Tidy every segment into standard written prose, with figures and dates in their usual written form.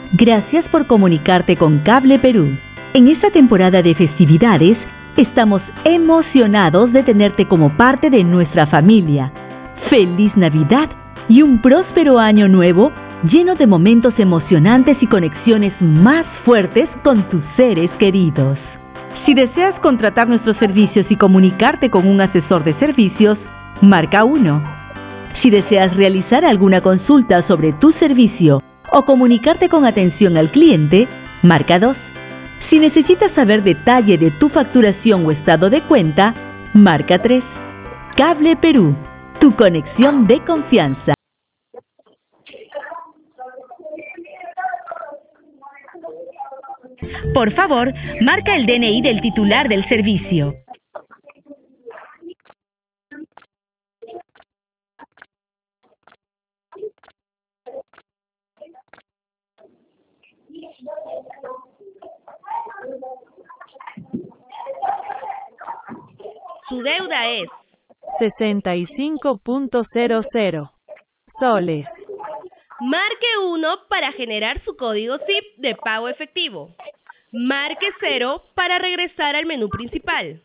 Gracias por comunicarte con Cable Perú. En esta temporada de festividades, estamos emocionados de tenerte como parte de nuestra familia. ¡Feliz Navidad y un próspero año nuevo lleno de momentos emocionantes y conexiones más fuertes con tus seres queridos! Si deseas contratar nuestros servicios y comunicarte con un asesor de servicios, marca 1. Si deseas realizar alguna consulta sobre tu servicio o comunicarte con atención al cliente, marca 2. Si necesitas saber detalle de tu facturación o estado de cuenta, marca 3. Cable Perú, tu conexión de confianza. Por favor, marca el DNI del titular del servicio. Su deuda es 65.00 soles. Marque 1 para generar su código SIP de pago efectivo. Marque 0 para regresar al menú principal.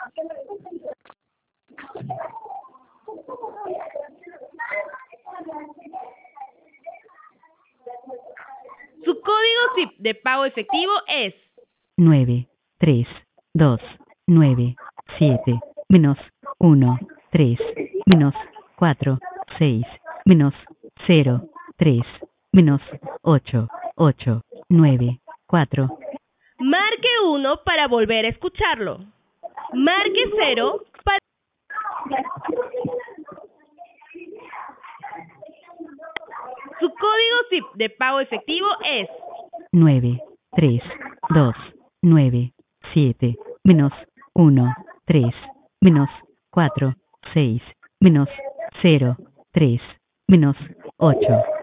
Su código SIP de pago efectivo es 9, 3, 2, 9, 7, menos 1, 3, menos 4, 6, menos 0, 3, menos 8, 8, 9, 4. Marque 1 para volver a escucharlo. Marque 0 para... Su código SIP de pago efectivo es 9, 3, 2, 9, 7, menos 1, 3, menos 4, 6, menos 0, 3, menos 8.